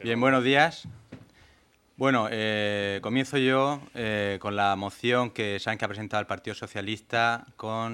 Bien, buenos días. Bueno, comienzo yo con la moción que saben que ha presentado el Partido Socialista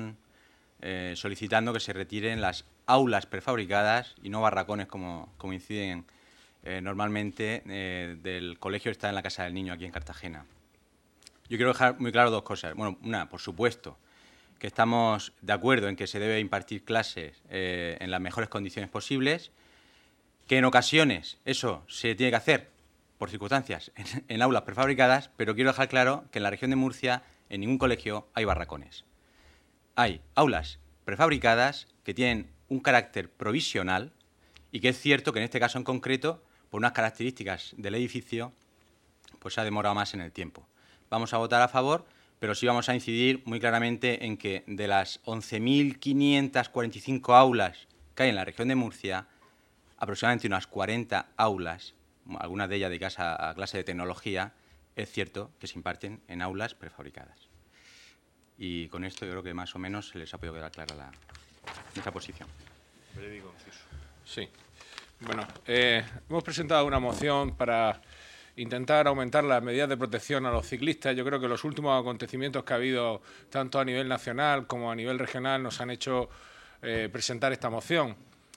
solicitando que se retiren las aulas prefabricadas y no barracones como inciden normalmente del colegio que está en la Casa del Niño aquí en Cartagena. Yo quiero dejar muy claro dos cosas. Bueno, una, por supuesto, que estamos de acuerdo en que se debe impartir clases en las mejores condiciones posibles, que en ocasiones eso se tiene que hacer por circunstancias en aulas prefabricadas, pero quiero dejar claro que en la región de Murcia en ningún colegio hay barracones. Hay aulas prefabricadas que tienen un carácter provisional y que es cierto que en este caso en concreto, por unas características del edificio, pues se ha demorado más en el tiempo. Vamos a votar a favor, pero sí vamos a incidir muy claramente en que de las 11.545 aulas que hay en la región de Murcia, aproximadamente unas 40 aulas, algunas de ellas dedicadas a clase de tecnología, es cierto que se imparten en aulas prefabricadas. Y con esto yo creo que más o menos se les ha podido quedar clara nuestra posición. Sí. Bueno, hemos presentado una moción para intentar aumentar las medidas de protección a los ciclistas. Yo creo que los últimos acontecimientos que ha habido, tanto a nivel nacional como a nivel regional, nos han hecho presentar esta moción.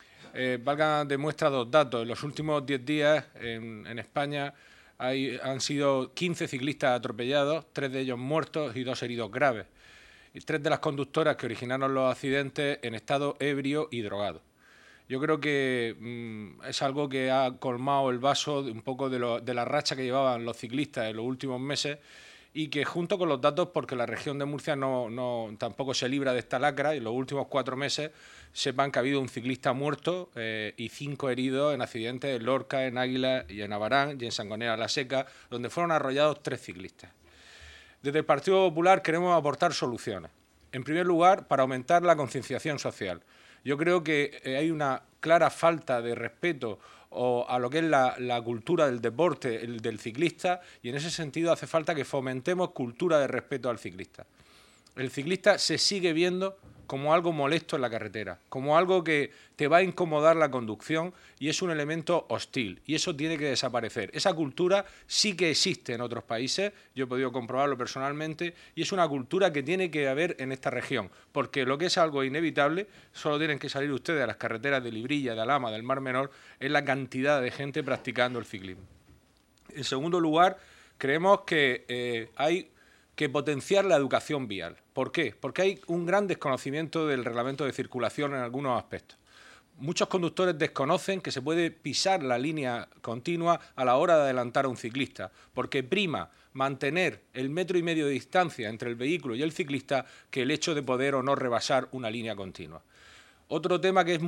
Valga de muestra dos datos. En los últimos 10 días en España han sido 15 ciclistas atropellados, 3 de ellos muertos y 2 heridos graves. Y 3 de las conductoras que originaron los accidentes en estado ebrio y drogado. Yo creo que es algo que ha colmado el vaso un poco de la racha que llevaban los ciclistas en los últimos meses y que junto con los datos, porque la región de Murcia tampoco se libra de esta lacra, y en los últimos 4 meses sepan que ha habido un ciclista muerto y 5 heridos en accidentes en Lorca, en Águila y en Abarán y en Sangonera la Seca, donde fueron arrollados 3 ciclistas. Desde el Partido Popular queremos aportar soluciones. En primer lugar, para aumentar la concienciación social. Yo creo que hay una clara falta de respeto a lo que es la cultura del deporte, del ciclista, y en ese sentido hace falta que fomentemos cultura de respeto al ciclista. El ciclista se sigue viendo como algo molesto en la carretera, como algo que te va a incomodar la conducción y es un elemento hostil, y eso tiene que desaparecer. Esa cultura sí que existe en otros países, yo he podido comprobarlo personalmente, y es una cultura que tiene que haber en esta región, porque lo que es algo inevitable, solo tienen que salir ustedes a las carreteras de Librilla, de Alhama, del Mar Menor, es la cantidad de gente practicando el ciclismo. En segundo lugar, creemos que hay que potenciar la educación vial. ¿Por qué? Porque hay un gran desconocimiento del reglamento de circulación en algunos aspectos. Muchos conductores desconocen que se puede pisar la línea continua a la hora de adelantar a un ciclista, porque prima mantener el 1,5 metros de distancia entre el vehículo y el ciclista que el hecho de poder o no rebasar una línea continua. Otro tema que es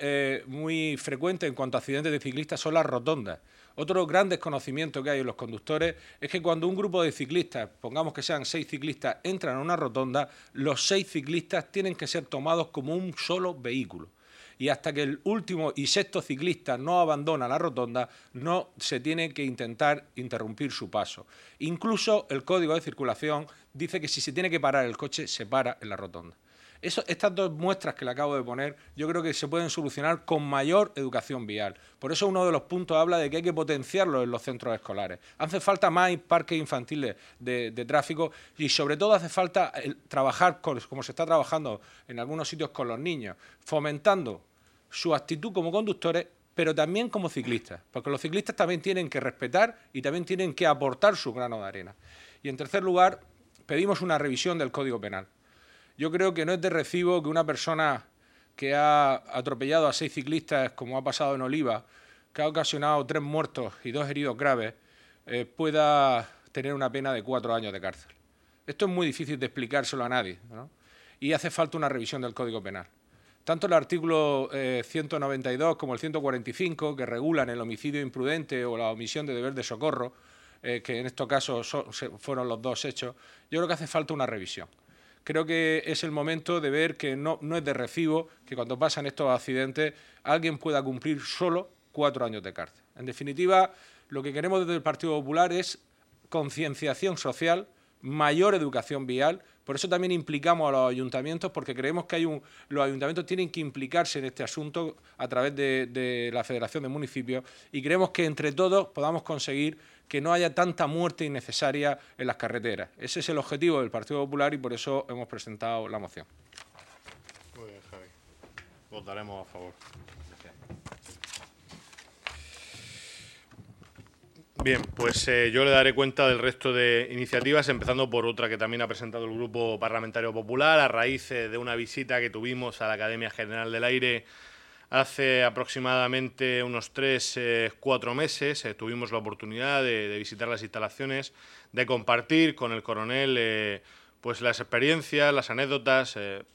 muy frecuente en cuanto a accidentes de ciclistas son las rotondas. Otro gran desconocimiento que hay en los conductores es que cuando un grupo de ciclistas, pongamos que sean 6 ciclistas, entran a una rotonda, los 6 ciclistas tienen que ser tomados como un solo vehículo. Y hasta que el último y sexto ciclista no abandona la rotonda, no se tiene que intentar interrumpir su paso. Incluso el Código de Circulación dice que si se tiene que parar el coche, se para en la rotonda. Estas dos muestras que le acabo de poner, yo creo que se pueden solucionar con mayor educación vial. Por eso uno de los puntos habla de que hay que potenciarlo en los centros escolares. Hace falta más parques infantiles de tráfico y sobre todo hace falta trabajar, como se está trabajando en algunos sitios con los niños, fomentando su actitud como conductores, pero también como ciclistas, porque los ciclistas también tienen que respetar y también tienen que aportar su grano de arena. Y en tercer lugar, pedimos una revisión del Código Penal. Yo creo que no es de recibo que una persona que ha atropellado a 6 ciclistas, como ha pasado en Oliva, que ha ocasionado 3 muertos y 2 heridos graves, pueda tener una pena de 4 años de cárcel. Esto es muy difícil de explicárselo a nadie, ¿no? Y hace falta una revisión del Código Penal. Tanto el artículo 192 como el 145, que regulan el homicidio imprudente o la omisión de deber de socorro, que en estos casos fueron los dos hechos, yo creo que hace falta una revisión. Creo que es el momento de ver que no es de recibo que cuando pasan estos accidentes alguien pueda cumplir solo 4 años de cárcel. En definitiva, lo que queremos desde el Partido Popular es concienciación social mayor educación vial. Por eso también implicamos a los ayuntamientos, porque creemos que los ayuntamientos tienen que implicarse en este asunto a través de la Federación de Municipios, y creemos que entre todos podamos conseguir que no haya tanta muerte innecesaria en las carreteras. Ese es el objetivo del Partido Popular y por eso hemos presentado la moción. Muy bien, Javi. Votaremos a favor. Bien, pues yo le daré cuenta del resto de iniciativas, empezando por otra que también ha presentado el Grupo Parlamentario Popular a raíz de una visita que tuvimos a la Academia General del Aire hace aproximadamente unos 3-4 meses. Tuvimos la oportunidad de visitar las instalaciones, de compartir con el coronel pues las experiencias, las anécdotas,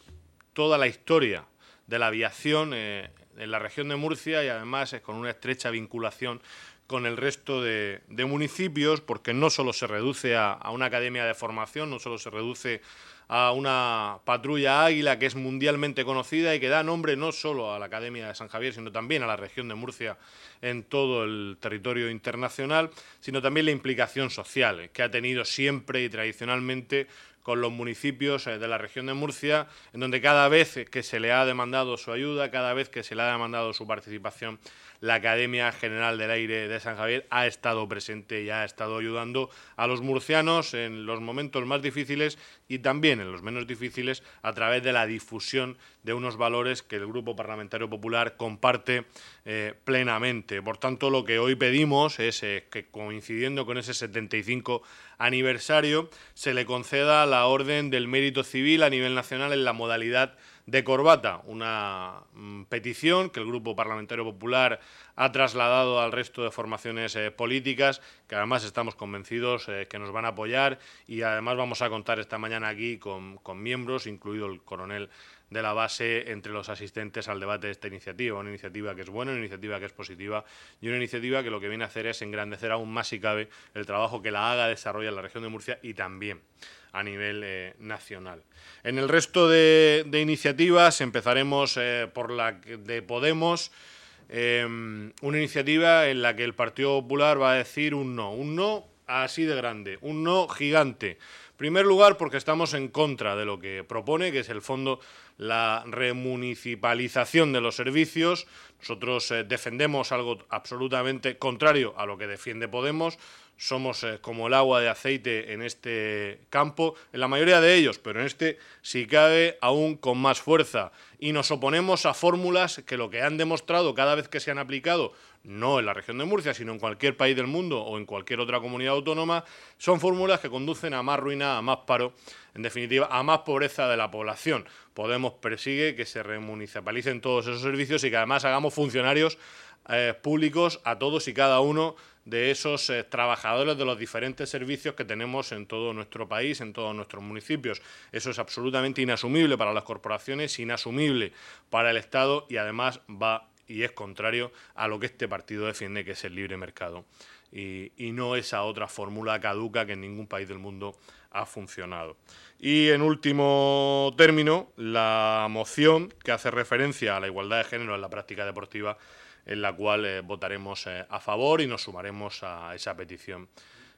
toda la historia de la aviación en la región de Murcia, y además con una estrecha vinculación con el resto de municipios, porque no solo se reduce a una academia de formación, no solo se reduce a una patrulla Águila que es mundialmente conocida y que da nombre no solo a la Academia de San Javier, sino también a la región de Murcia en todo el territorio internacional, sino también la implicación social que ha tenido siempre y tradicionalmente con los municipios de la región de Murcia, en donde cada vez que se le ha demandado su ayuda, cada vez que se le ha demandado su participación, la Academia General del Aire de San Javier ha estado presente y ha estado ayudando a los murcianos en los momentos más difíciles y también en los menos difíciles a través de la difusión de unos valores que el Grupo Parlamentario Popular comparte plenamente. Por tanto, lo que hoy pedimos es que, coincidiendo con ese 75 aniversario, se le conceda la Orden del Mérito Civil a nivel nacional en la modalidad de corbata, una petición que el Grupo Parlamentario Popular ha trasladado al resto de formaciones políticas, que además estamos convencidos que nos van a apoyar, y además vamos a contar esta mañana aquí con miembros, incluido el coronel de la base, entre los asistentes al debate de esta iniciativa. Una iniciativa que es buena, una iniciativa que es positiva y una iniciativa que lo que viene a hacer es engrandecer aún más, si cabe, el trabajo que la AGA desarrolla en la región de Murcia y también a nivel nacional. En el resto de iniciativas empezaremos por la de Podemos, una iniciativa en la que el Partido Popular va a decir un no así de grande, un no gigante. En primer lugar, porque estamos en contra de lo que propone, que es el fondo la remunicipalización de los servicios. Nosotros defendemos algo absolutamente contrario a lo que defiende Podemos. Somos como el agua de aceite en este campo, en la mayoría de ellos, pero en este, si cabe, aún con más fuerza. Y nos oponemos a fórmulas que lo que han demostrado cada vez que se han aplicado, no en la región de Murcia, sino en cualquier país del mundo o en cualquier otra comunidad autónoma, son fórmulas que conducen a más ruina, a más paro, en definitiva, a más pobreza de la población. Podemos persigue que se remunicipalicen todos esos servicios y que además hagamos funcionarios públicos a todos y cada uno de esos trabajadores de los diferentes servicios que tenemos en todo nuestro país, en todos nuestros municipios. Eso es absolutamente inasumible para las corporaciones, inasumible para el Estado y además va y es contrario a lo que este partido defiende, que es el libre mercado. Y no esa otra fórmula caduca que en ningún país del mundo ha funcionado. Y en último término, la moción que hace referencia a la igualdad de género en la práctica deportiva, en la cual votaremos a favor y nos sumaremos a esa petición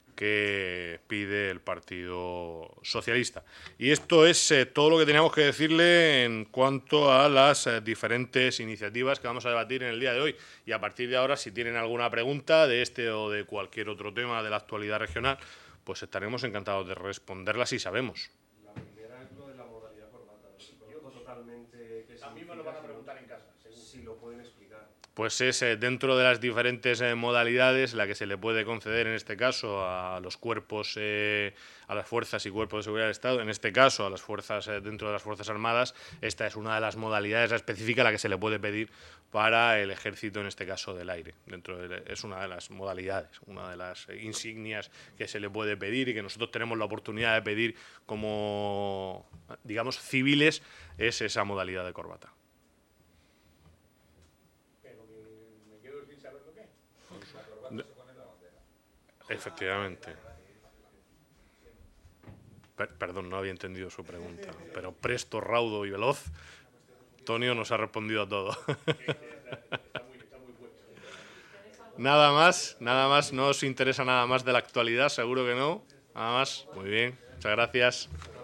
que pide el Partido Socialista. Y esto es todo lo que teníamos que decirle en cuanto a las diferentes iniciativas que vamos a debatir en el día de hoy. Y a partir de ahora, si tienen alguna pregunta de este o de cualquier otro tema de la actualidad regional, pues estaremos encantados de responderla si sabemos. La primera es lo de la modalidad corbata. Desconozco totalmente qué significa. A mí me lo van a preguntar en casa, seguro. Si lo pueden explicar. Pues es dentro de las diferentes modalidades la que se le puede conceder en este caso a los cuerpos, a las fuerzas y cuerpos de seguridad del Estado, en este caso a las fuerzas dentro de las Fuerzas Armadas. Esta es una de las modalidades específicas a la que se le puede pedir para el Ejército, en este caso del aire. Es una de las modalidades, una de las insignias que se le puede pedir y que nosotros tenemos la oportunidad de pedir como, digamos, civiles, es esa modalidad de corbata. Efectivamente. Perdón, no había entendido su pregunta, pero presto, raudo y veloz, Antonio nos ha respondido a todo. Nada más, no os interesa nada más de la actualidad, seguro que no. Nada más, muy bien. Muchas gracias.